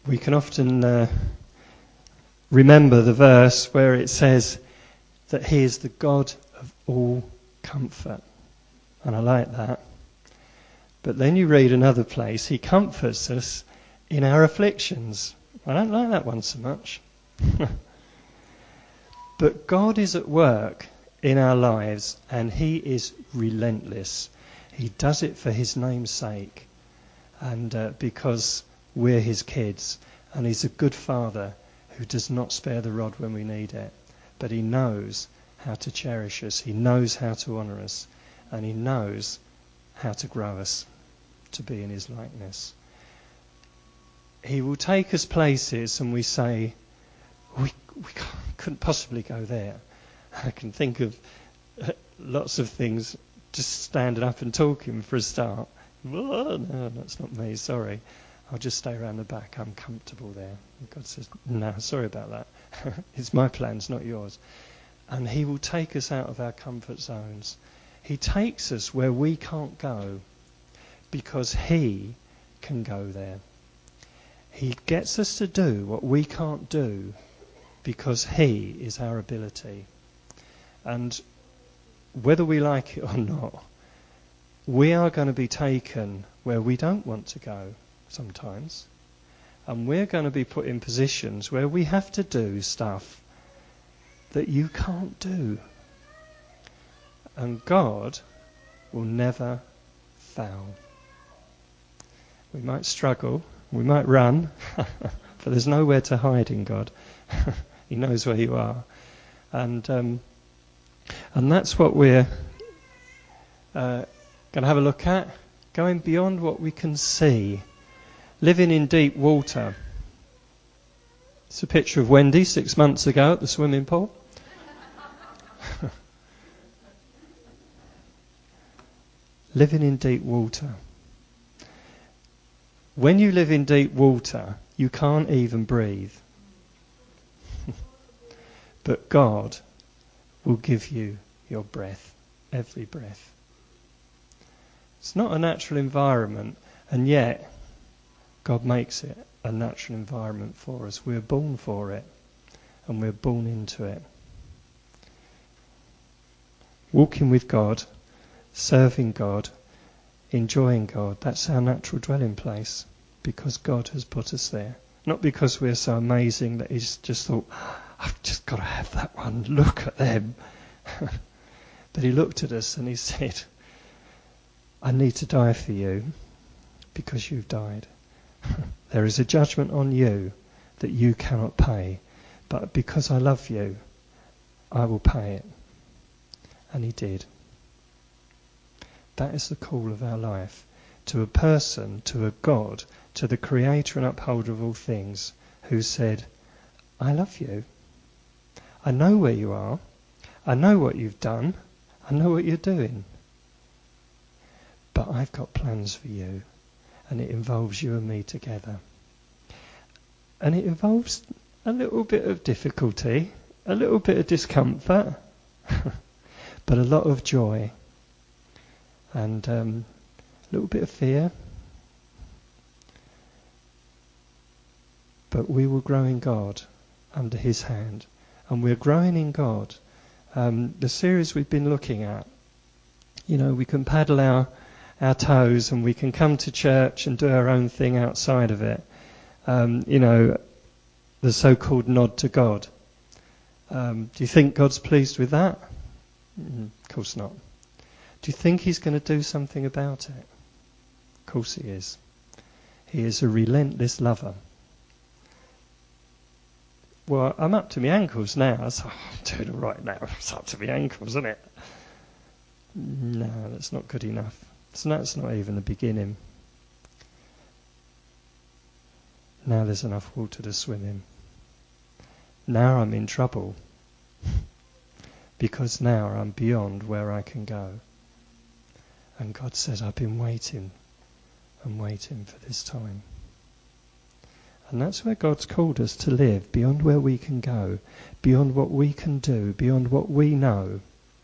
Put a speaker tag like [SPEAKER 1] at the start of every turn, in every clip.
[SPEAKER 1] we can often remember the verse where it says that he is the God of all comfort. And I like that. But then you read another place, he comforts us in our afflictions. I don't like that one so much. But God is at work in our lives, and he is relentless. He does it for his name's sake, and because we're his kids. And he's a good father who does not spare the rod when we need it. But he knows how to cherish us. He knows how to honour us. And he knows how to grow us to be in his likeness. He will take us places and we say, we couldn't possibly go there. I can think of lots of things, just standing up and talking for a start. Oh, no, that's not me, sorry. I'll just stay around the back, I'm comfortable there. And God says, no, sorry about that. It's my plans, not yours. And he will take us out of our comfort zones. He takes us where we can't go because he can go there. He gets us to do what we can't do because he is our ability. And whether we like it or not, we are going to be taken where we don't want to go sometimes. And we're going to be put in positions where we have to do stuff that you can't do. And God will never fail. We might struggle, we might run, but there's nowhere to hide in God. He knows where you are. And that's what we're going to have a look at, going beyond what we can see, living in deep water. It's a picture of Wendy 6 months ago at the swimming pool. Living in deep water. When you live in deep water, you can't even breathe. But God will give you your breath, every breath. It's not a natural environment, and yet God makes it a natural environment for us. We're born for it, and we're born into it. Walking with God, serving God, enjoying God, that's our natural dwelling place, because God has put us there. Not because we're so amazing that he's just thought, I've just got to have that one, look at them. But he looked at us and he said, I need to die for you because you've died. There is a judgment on you that you cannot pay, but because I love you, I will pay it. And he did. That is the call of our life, to a person, to a God, to the creator and upholder of all things, who said, I love you. I know where you are. I know what you've done. I know what you're doing. But I've got plans for you, and it involves you and me together. And it involves a little bit of difficulty, a little bit of discomfort, but a lot of joy, and a little bit of fear. But we will grow in God under his hand, and we're growing in God. The series we've been looking at, we can paddle our toes and we can come to church and do our own thing outside of it. The so-called nod to God. Do you think God's pleased with that? Of course not. Do you think he's going to do something about it? Of course he is. He is a relentless lover. Well, I'm up to my ankles now. So I'm doing all right now. It's up to my ankles, isn't it? No, that's not good enough. So that's not even the beginning. Now there's enough water to swim in. Now I'm in trouble. Because now I'm beyond where I can go. And God says, I've been waiting and waiting for this time. And that's where God's called us to live, beyond where we can go, beyond what we can do, beyond what we know.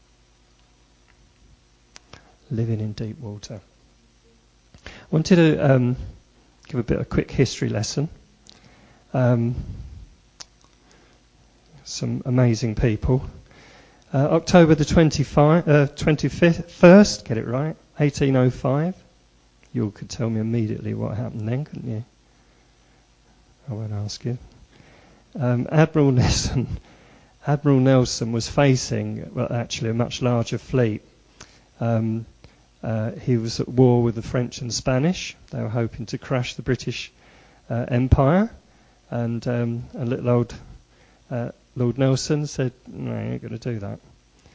[SPEAKER 1] Living in deep water. I wanted to give a bit of quick history lesson. Some amazing people. October the 21st, get it right, 1805. You could tell me immediately what happened then, couldn't you? I won't ask you. Admiral Nelson was facing, well, actually a much larger fleet. He was at war with the French and Spanish. They were hoping to crush the British Empire, and a little old Lord Nelson said, "No, you ain't going to do that."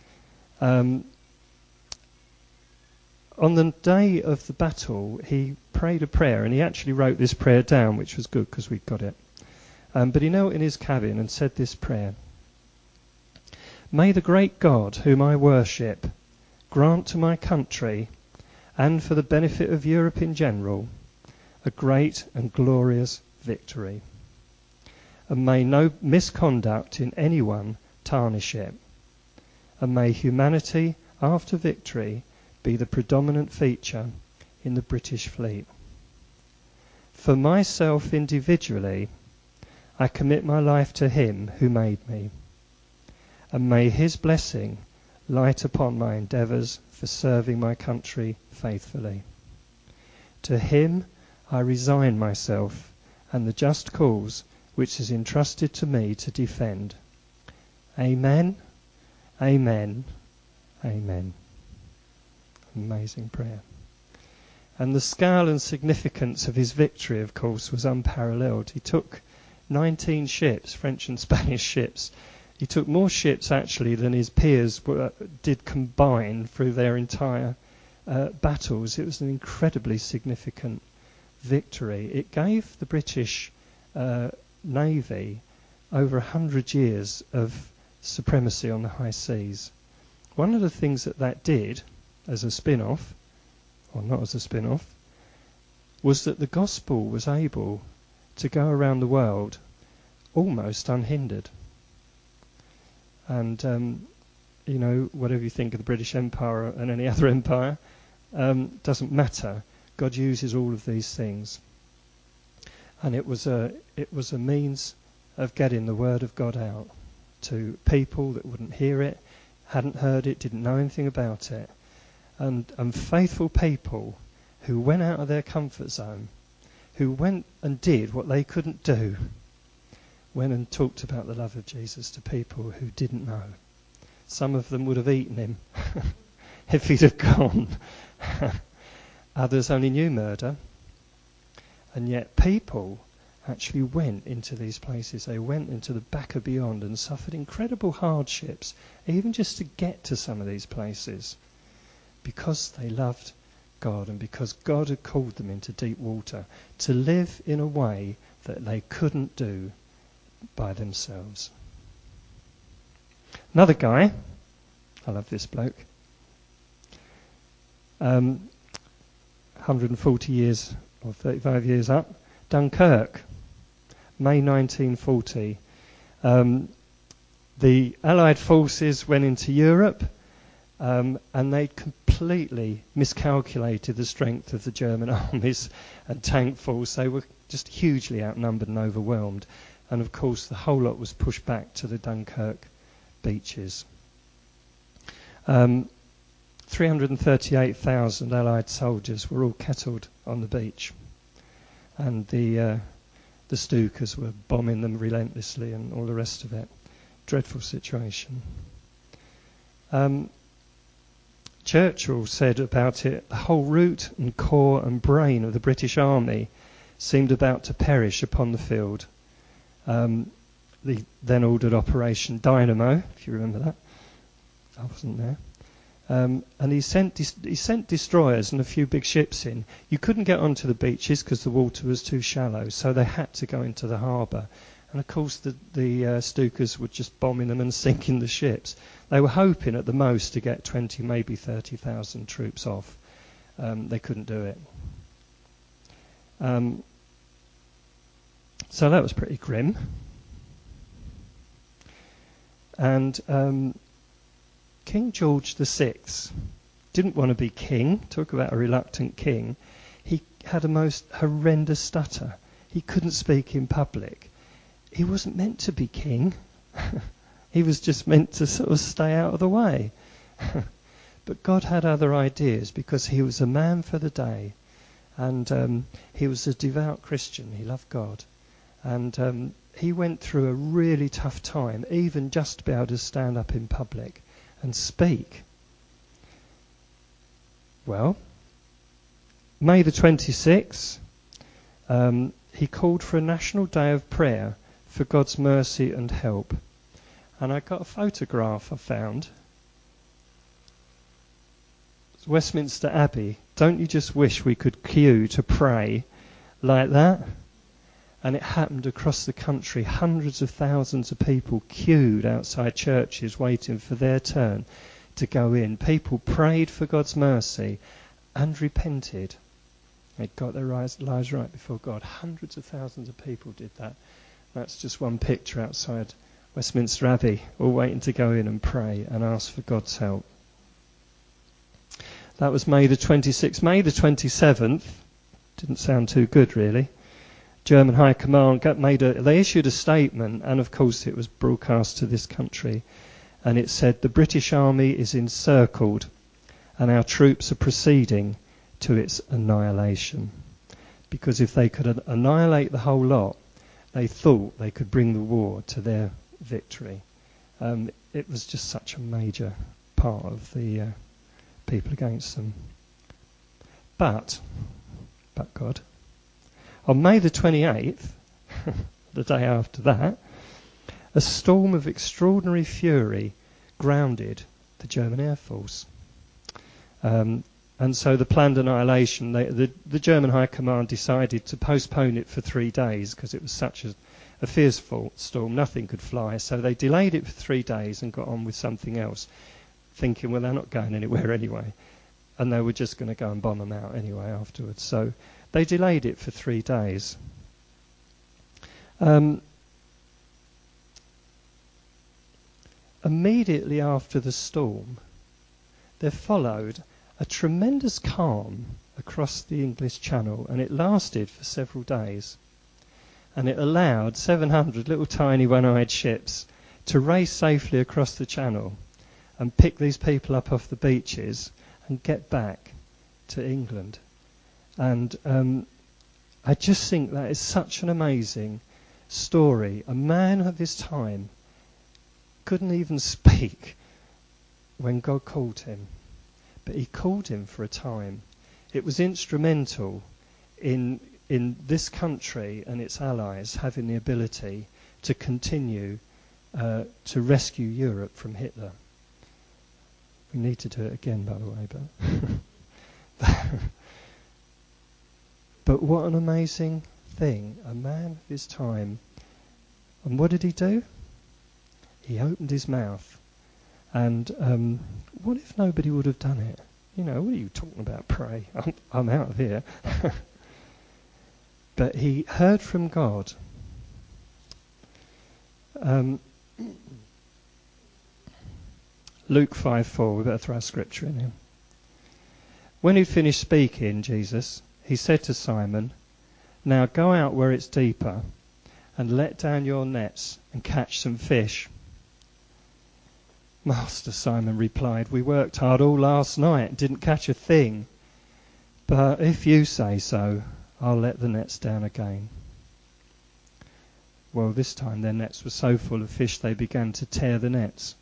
[SPEAKER 1] On the day of the battle, he prayed a prayer, and he actually wrote this prayer down, which was good because we'd got it. But he knelt in his cabin and said this prayer: "May the great God whom I worship grant to my country, and for the benefit of Europe in general, a great and glorious victory. And may no misconduct in anyone tarnish it. And may humanity, after victory, be the predominant feature in the British fleet. For myself individually, I commit my life to him who made me. And may his blessing light upon my endeavours for serving my country faithfully. To him I resign myself and the just cause which is entrusted to me to defend. Amen, amen, amen." Amazing prayer. And the scale and significance of his victory, of course, was unparalleled. He took 19 ships, French and Spanish ships. He took more ships, actually, than his peers did combined through their entire battles. It was an incredibly significant victory. It gave the British Navy over 100 years of supremacy on the high seas. One of the things that did, as a spin-off, or not as a spin-off, was that the gospel was able to go around the world almost unhindered. And, whatever you think of the British Empire and any other empire, doesn't matter. God uses all of these things. And it was a means of getting the word of God out to people that wouldn't hear it, hadn't heard it, didn't know anything about it. And faithful people who went out of their comfort zone, who went and did what they couldn't do, went and talked about the love of Jesus to people who didn't know. Some of them would have eaten him if he'd have gone. Others only knew murder. And yet people actually went into these places. They went into the back of beyond and suffered incredible hardships, even just to get to some of these places, because they loved God and because God had called them into deep water to live in a way that they couldn't do by themselves. Another guy, I love this bloke, 140 years or 35 years up, Dunkirk, May 1940. The Allied forces went into Europe, and they completely miscalculated the strength of the German armies and tank force. They were just hugely outnumbered and overwhelmed. And of course, the whole lot was pushed back to the Dunkirk beaches. 338,000 Allied soldiers were all kettled on the beach, and the Stukas were bombing them relentlessly and all the rest of it. Dreadful situation. Churchill said about it, the whole root and core and brain of the British Army seemed about to perish upon the field. The then ordered Operation Dynamo, if you remember that. I wasn't there. And he sent destroyers and a few big ships in. You couldn't get onto the beaches because the water was too shallow, so they had to go into the harbour. And of course the Stukas were just bombing them and sinking the ships. They were hoping at the most to get 20, maybe 30,000 troops off. They couldn't do it. So that was pretty grim. And King George VI didn't want to be king. Talk about a reluctant king. He had a most horrendous stutter. He couldn't speak in public. he wasn't meant to be king. He was just meant to sort of stay out of the way. But God had other ideas, because he was a man for the day. And he was a devout Christian. He loved God. And he went through a really tough time, even just to be able to stand up in public and speak. Well, May the 26th, he called for a national day of prayer for God's mercy and help. And I got a photograph I found. It's Westminster Abbey. Don't you just wish we could queue to pray like that? And it happened across the country. Hundreds of thousands of people queued outside churches waiting for their turn to go in. People prayed for God's mercy and repented. They'd got their lives right before God. Hundreds of thousands of people did that. That's just one picture outside Westminster Abbey, all waiting to go in and pray and ask for God's help. That was May the 26th. May the 27th, didn't sound too good really. German High Command they issued a statement, and of course it was broadcast to this country, and it said the British Army is encircled and our troops are proceeding to its annihilation. Because if they could annihilate the whole lot, they thought they could bring the war to their victory. It was just such a major part of the people against them. But God, on May the 28th, the day after that, a storm of extraordinary fury grounded the German Air Force. And so the planned annihilation, the German High Command decided to postpone it for 3 days because it was such a fierce storm, nothing could fly. So they delayed it for 3 days and got on with something else, thinking, well, they're not going anywhere anyway. And they were just going to go and bomb them out anyway afterwards. So they delayed it for 3 days. Immediately after the storm, there followed a tremendous calm across the English Channel, and it lasted for several days. And it allowed 700 little tiny one-eyed ships to race safely across the Channel and pick these people up off the beaches and get back to England. And I just think that is such an amazing story. A man of his time couldn't even speak when God called him. But he called him for a time. It was instrumental in this country and its allies having the ability to continue to rescue Europe from Hitler. We need to do it again, by the way. But what an amazing thing. A man of his time. And what did he do? He opened his mouth. And what if nobody would have done it? You know, what are you talking about, pray? I'm out of here. But he heard from God. Luke 5:4, we better throw a scripture in here. When he'd finished speaking, Jesus, he said to Simon, now go out where it's deeper and let down your nets and catch some fish. Master, Simon replied, we worked hard all last night and didn't catch a thing. But if you say so, I'll let the nets down again. Well, this time their nets were so full of fish they began to tear the nets.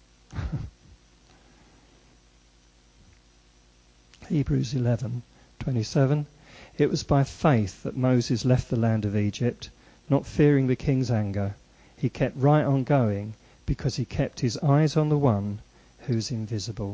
[SPEAKER 1] Hebrews 11:27. It was by faith that Moses left the land of Egypt, not fearing the king's anger. He kept right on going, because he kept his eyes on the one who's invisible.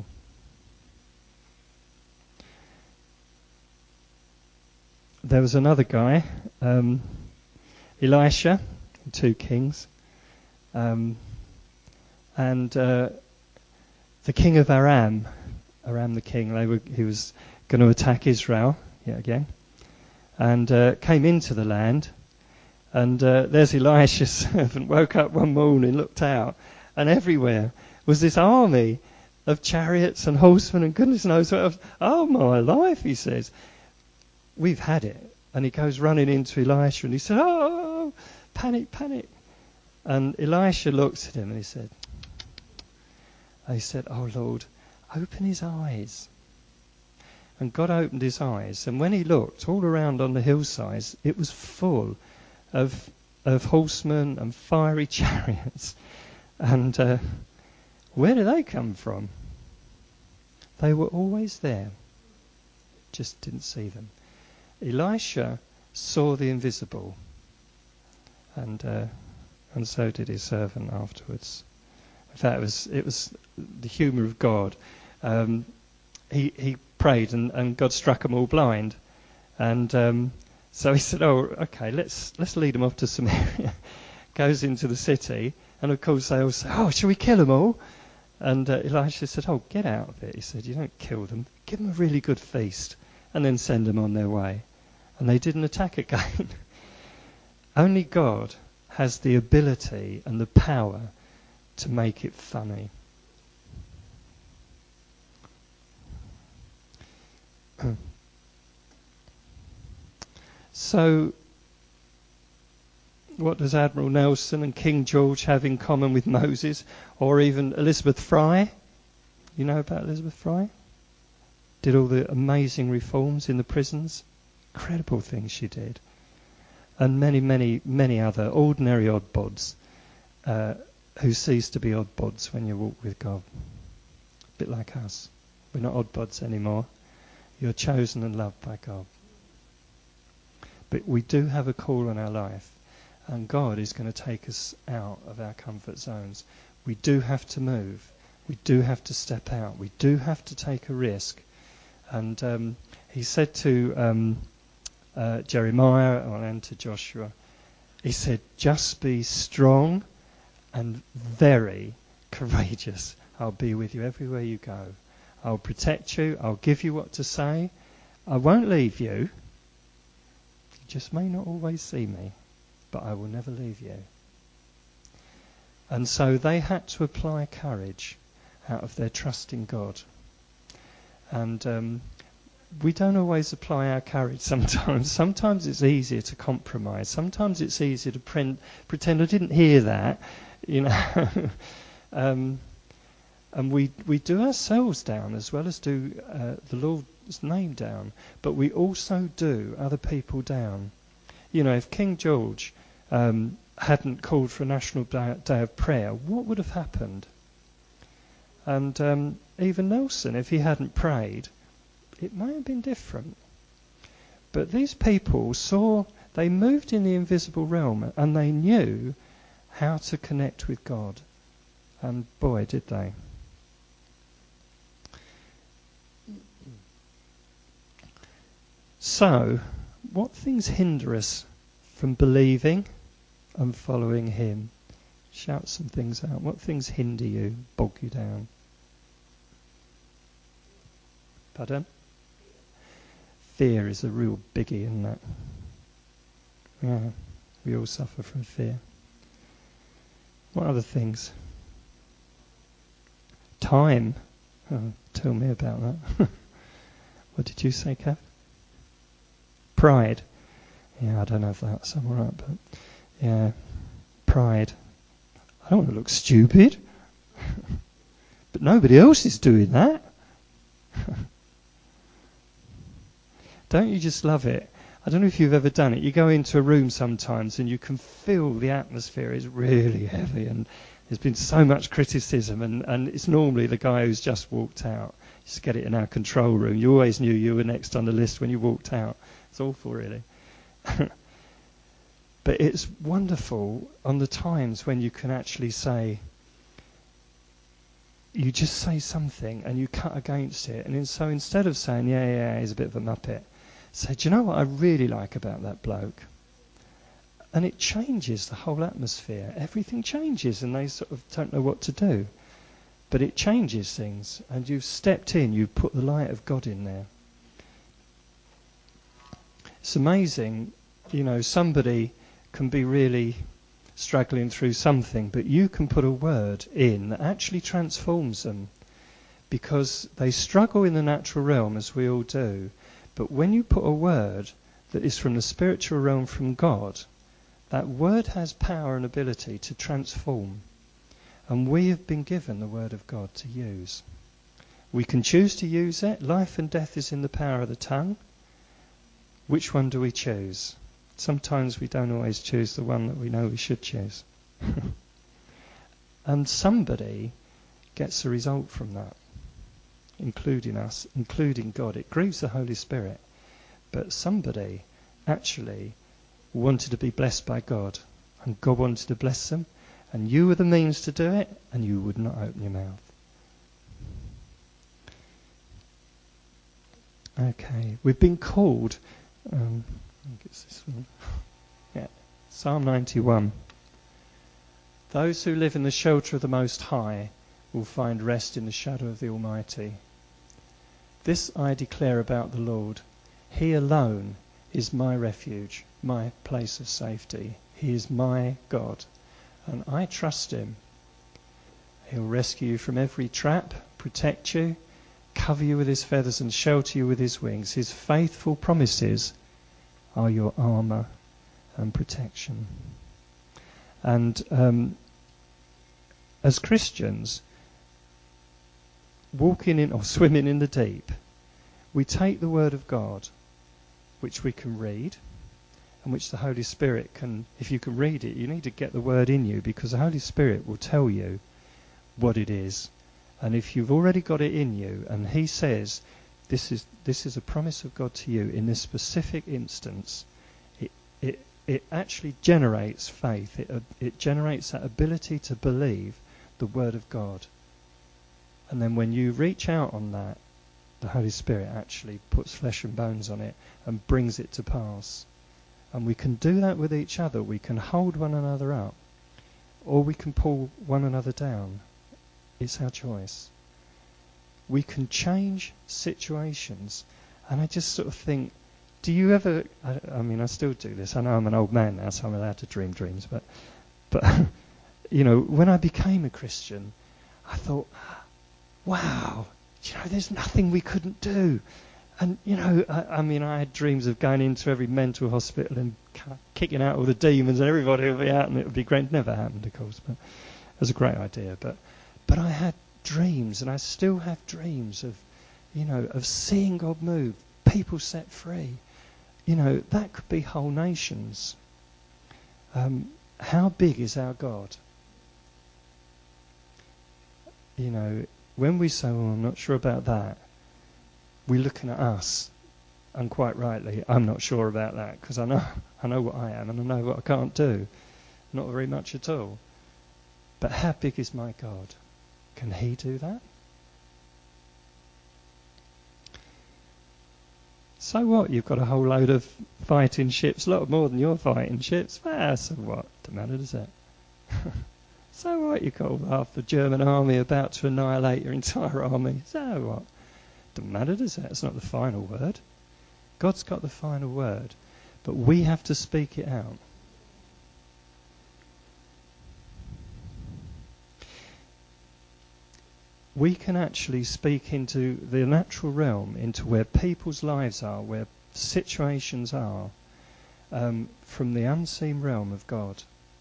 [SPEAKER 1] There was another guy, Elisha, in 2 Kings, and the king of Aram the king, he was going to attack Israel yet again, and came into the land. And there's Elisha's servant, woke up one morning, looked out, and everywhere was this army of chariots and horsemen and goodness knows what else. Oh, my life, he says. We've had it. And he goes running into Elisha and he said, oh, panic. And Elisha looked at him and he said, "Oh Lord, open his eyes." And God opened his eyes, and when he looked all around on the hillsides, it was full of horsemen and fiery chariots. And where did they come from? They were always there, just didn't see them. Elisha saw the invisible, and so did his servant afterwards. In fact, it was the humour of God. He prayed, and God struck them all blind, and so he said, "Oh, okay, let's lead them off to Samaria." Goes into the city, and of course they all say, "Oh, shall we kill them all?" And Elisha said, "Oh, get out of it." He said, "You don't kill them. Give them a really good feast, and then send them on their way." And they didn't attack again. Only God has the ability and the power to make it funny. So, what does Admiral Nelson and King George have in common with Moses, or even Elizabeth Fry? You know about Elizabeth Fry? Did all the amazing reforms in the prisons. Incredible things she did. And many, many, many other ordinary oddbods who cease to be oddbods when you walk with God. A bit like us. We're not oddbods anymore. You're chosen and loved by God. But we do have a call on our life, and God is going to take us out of our comfort zones. We do have to move. We do have to step out. We do have to take a risk. And he said to Jeremiah and to Joshua, he said, "Just be strong and very courageous. I'll be with you everywhere you go. I'll protect you. I'll give you what to say. I won't leave you. You just may not always see me, but I will never leave you." And so they had to apply courage out of their trust in God. And we don't always apply our courage sometimes. Sometimes it's easier to compromise. Sometimes it's easier to pretend I didn't hear that, you know. And we do ourselves down as well as do the Lord's name down. But we also do other people down. You know, if King George hadn't called for a national day of prayer, what would have happened? And even Nelson, if he hadn't prayed, it may have been different. But these people they moved in the invisible realm, and they knew how to connect with God. And boy, did they. So, what things hinder us from believing and following him? Shout some things out. What things hinder you, bog you down? Pardon? Fear is a real biggie, isn't it? Yeah, we all suffer from fear. What other things? Time. Oh, tell me about that. What did you say, Kev? Pride. Yeah, I don't know if that's all right, but yeah, pride. I don't want to look stupid, but nobody else is doing that. Don't you just love it? I don't know if you've ever done it. You go into a room sometimes and you can feel the atmosphere is really heavy, and there's been so much criticism, and it's normally the guy who's just walked out. Just get it in our control room. You always knew you were next on the list when you walked out. It's awful, really. But it's wonderful on the times when you can actually say, you just say something and you cut against it. And so instead of saying, yeah, he's a bit of a muppet, say, do you know what I really like about that bloke? And it changes the whole atmosphere. Everything changes, and they sort of don't know what to do. But it changes things, and you've stepped in, you've put the light of God in there. It's amazing, you know, somebody can be really struggling through something, but you can put a word in that actually transforms them, because they struggle in the natural realm, as we all do. But when you put a word that is from the spiritual realm from God, That word has power and ability to transform. And we have been given the word of God to use. We can choose to use it. Life and death is in the power of the tongue. Which one do we choose? Sometimes we don't always choose the one that we know we should choose. And somebody gets a result from that, including us, including God. It grieves the Holy Spirit. But somebody actually wanted to be blessed by God, and God wanted to bless them, and you were the means to do it, and you would not open your mouth. Okay, we've been called, I think it's this one. Yeah, Psalm 91. Those who live in the shelter of the Most High will find rest in the shadow of the Almighty. This I declare about the Lord. He alone is my refuge, my place of safety. He is my God, and I trust him. He'll rescue you from every trap, protect you, cover you with his feathers and shelter you with his wings. His faithful promises are your armour and protection. And as Christians, walking in or swimming in the deep, we take the word of God, which we can read, and which the Holy Spirit can, if you can read it, you need to get the word in you, because the Holy Spirit will tell you what it is. And if you've already got it in you, and he says, this is a promise of God to you in this specific instance, it actually generates faith. It generates that ability to believe the word of God. And then when you reach out on that, the Holy Spirit actually puts flesh and bones on it and brings it to pass. And we can do that with each other. We can hold one another up, or we can pull one another down. It's our choice. We can change situations. And I just sort of think, do you ever, I mean, I still do this. I know I'm an old man now, so I'm allowed to dream dreams. But you know, when I became a Christian, I thought, wow, you know, there's nothing we couldn't do. And, you know, I mean, I had dreams of going into every mental hospital and kicking out all the demons, and everybody would be out and it would be great. It never happened, of course, but it was a great idea. But I had dreams, and I still have dreams of, you know, of seeing God move, people set free. You know, that could be whole nations. How big is our God? You know, when we say, "Oh, I'm not sure about that," we're looking at us, and quite rightly, I'm not sure about that, because I know what I am, and I know what I can't do. Not very much at all. But how big is my God? Can he do that? So what? You've got a whole load of fighting ships, a lot more than your fighting ships. Well, so what? Doesn't matter, does it? So what? You've got half the German army about to annihilate your entire army. So what? Doesn't matter, does it? It's not the final word. God's got the final word, but we have to speak it out. We can actually speak into the natural realm, into where people's lives are, where situations are, from the unseen realm of God.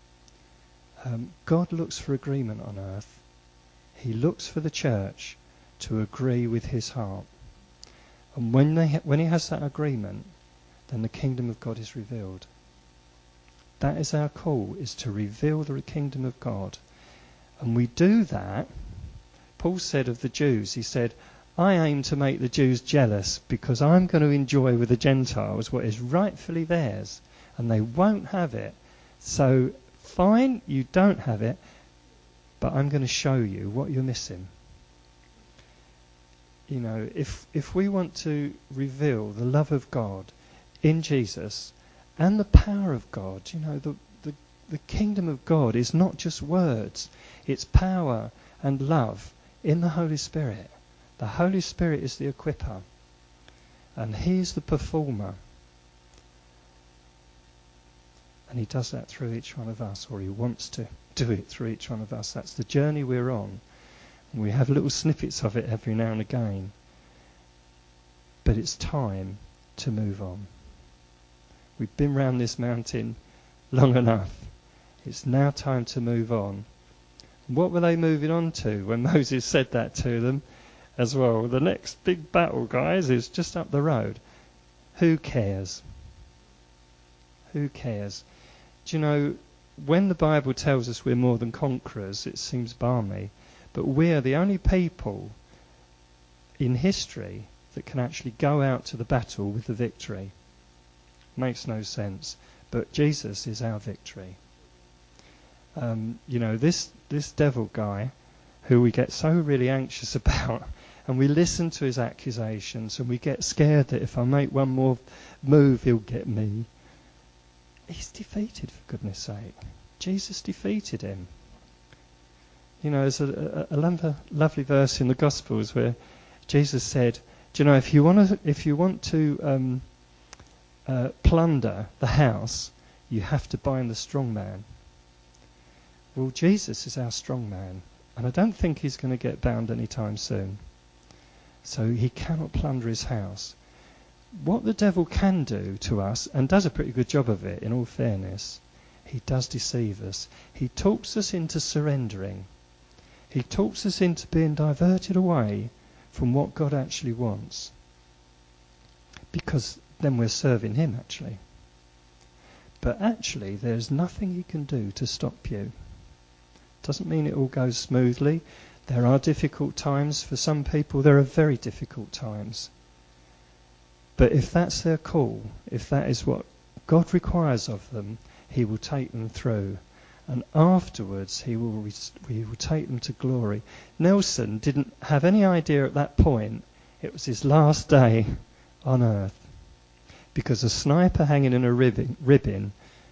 [SPEAKER 1] God looks for agreement on earth. He looks for the church to agree with his heart. And when he has that agreement, then the kingdom of God is revealed. That is our call, is to reveal the kingdom of God. And we do that. Paul said of the Jews, he said, I aim to make the Jews jealous because I'm going to enjoy with the Gentiles what is rightfully theirs, and they won't have it. So, fine, you don't have it, but I'm going to show you what you're missing. You know, if we want to reveal the love of God in Jesus and the power of God, you know, the kingdom of God is not just words, it's power and love in the Holy Spirit. The Holy Spirit is the equipper, and he's the performer. And he does that through each one of us, or he wants to do it through each one of us. That's the journey we're on. And we have little snippets of it every now and again. But it's time to move on. We've been round this mountain long enough. It's now time to move on. What were they moving on to when Moses said that to them as well? The next big battle, guys, is just up the road. Who cares? Who cares? Do you know, when the Bible tells us we're more than conquerors, it seems balmy, but we are the only people in history that can actually go out to the battle with the victory. Makes no sense, but Jesus is our victory. This devil guy, who we get so really anxious about, and we listen to his accusations, and we get scared that if I make one more move, he'll get me. He's defeated, for goodness sake. Jesus defeated him. You know, there's a lovely verse in the Gospels where Jesus said, "Do you know, if you want to plunder the house, you have to bind the strong man." Well, Jesus is our strong man, and I don't think he's going to get bound anytime soon. So he cannot plunder his house. What the devil can do to us, and does a pretty good job of it, in all fairness, he does deceive us. He talks us into surrendering. He talks us into being diverted away from what God actually wants. Because then we're serving him, actually. But actually, there's nothing he can do to stop you. Doesn't mean it all goes smoothly. There are difficult times. For some people, there are very difficult times. But if that's their call, if that is what God requires of them, he will take them through. And afterwards, he will take them to glory. Nelson didn't have any idea at that point it was his last day on earth, because a sniper hanging in a rigging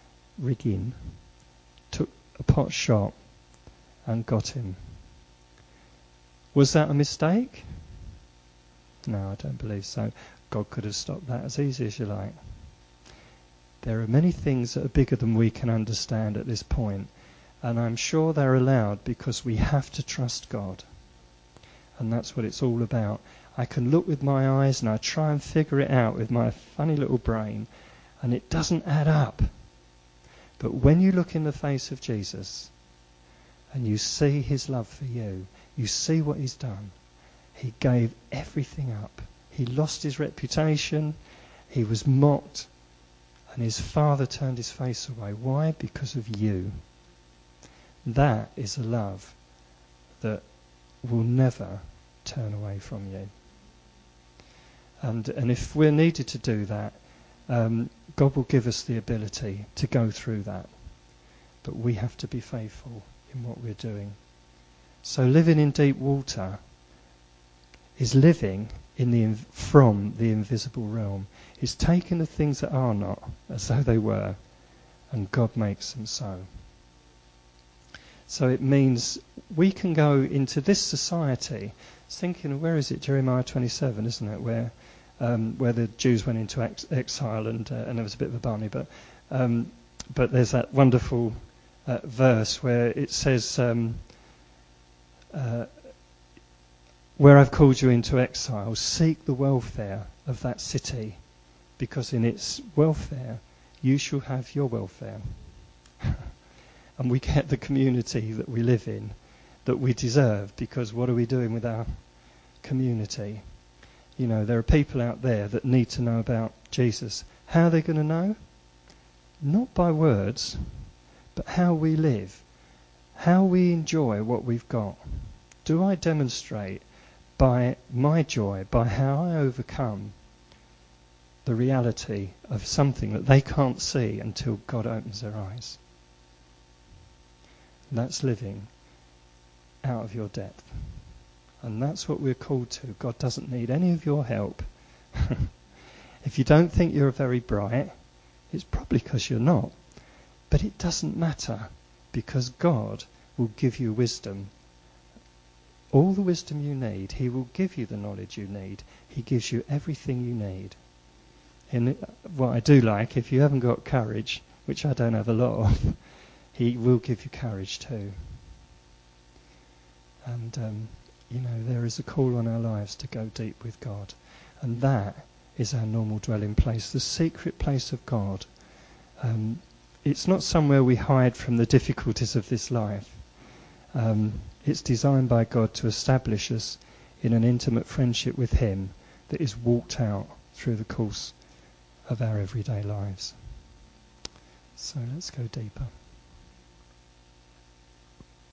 [SPEAKER 1] took a pot shot and got him. Was that a mistake? No, I don't believe so. God could have stopped that as easy as you like. There are many things that are bigger than we can understand at this point, and I'm sure they're allowed because we have to trust God. And that's what it's all about. I can look with my eyes and I try and figure it out with my funny little brain, and it doesn't add up. But when you look in the face of Jesus and you see his love for you, you see what he's done. He gave everything up. He lost his reputation. He was mocked. And his father turned his face away. Why? Because of you. That is a love that will never turn away from you. And if we're needed to do that, God will give us the ability to go through that. But we have to be faithful in what we're doing. So living in deep water is living from the invisible realm. It's taking the things that are not as though they were, and God makes them so. So it means we can go into this society. Thinking, where is it? Jeremiah 27, isn't it? Where the Jews went into exile, and there was a bit of a barney, but there's that wonderful verse where it says, where I've called you into exile, seek the welfare of that city, because in its welfare you shall have your welfare. And we get the community that we live in, that we deserve, because what are we doing with our community? You know, there are people out there that need to know about Jesus. How are they going to know? Not by words, but how we live, how we enjoy what we've got. Do I demonstrate by my joy, by how I overcome the reality of something that they can't see until God opens their eyes? And that's living out of your depth. And that's what we're called to. God doesn't need any of your help. If you don't think you're very bright, it's probably because you're not. But it doesn't matter, because God will give you wisdom. All the wisdom you need. He will give you the knowledge you need. He gives you everything you need. And what I do like, if you haven't got courage, which I don't have a lot of, he will give you courage too. And, there is a call on our lives to go deep with God. And that is our normal dwelling place, the secret place of God. it's not somewhere we hide from the difficulties of this life. It's designed by God to establish us in an intimate friendship with him that is walked out through the course of our everyday lives. So let's go deeper.